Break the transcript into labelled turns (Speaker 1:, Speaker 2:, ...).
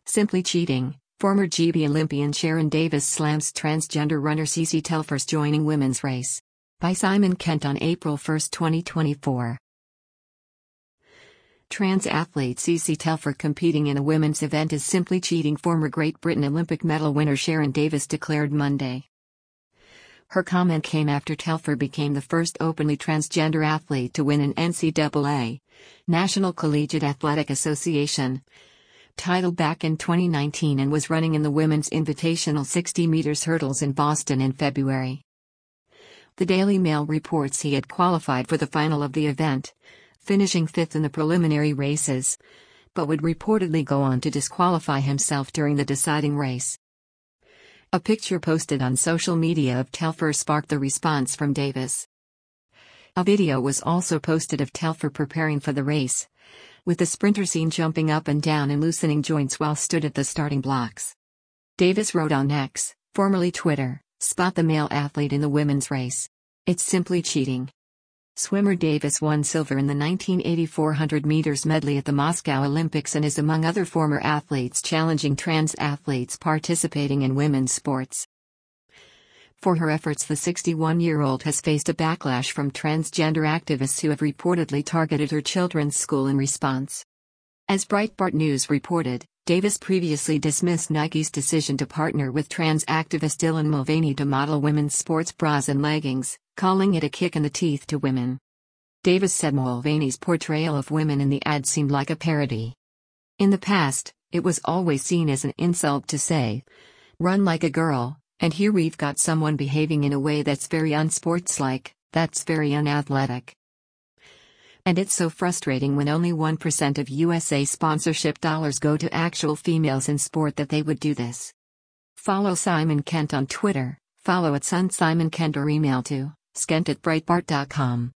Speaker 1: Simply cheating. Former GB Olympian Sharon Davis slams transgender runner Cece Telfers joining women's race. By Simon Kent on April 1, 2024. Trans athlete Cece Telfer competing in a women's event is simply cheating, former Great Britain Olympic medal winner Sharon Davis declared Monday. Her comment came after Telfer became the first openly transgender athlete to win an NCAA, National Collegiate Athletic Association, title back in 2019 and was running in the Women's Invitational 60 meters hurdles in Boston in February. The Daily Mail reports he had qualified for the final of the event, finishing fifth in the preliminary races, but would reportedly go on to disqualify himself during the deciding race. A picture posted on social media of Telfer sparked the response from Davis. A video was also posted of Telfer preparing for the race, with the sprinter seen jumping up and down and loosening joints while stood at the starting blocks. Davis wrote on X, formerly Twitter, "Spot the male athlete in the women's race. It's simply cheating." Swimmer Davis won silver in the 1980 400 meters medley at the Moscow Olympics and is among other former athletes challenging trans athletes participating in women's sports. For her efforts, the 61-year-old has faced a backlash from transgender activists who have reportedly targeted her children's school in response. As Breitbart News reported, Davis previously dismissed Nike's decision to partner with trans activist Dylan Mulvaney to model women's sports bras and leggings, calling it a kick in the teeth to women. Davis said Mulvaney's portrayal of women in the ad seemed like a parody. In the past, it was always seen as an insult to say, "Run like a girl," and here we've got someone behaving in a way that's very unsportslike, that's very unathletic. And it's so frustrating when only 1% of USA sponsorship dollars go to actual females in sport that they would do this. Follow Simon Kent on Twitter, follow @SunSimonKent or email to skent@breitbart.com.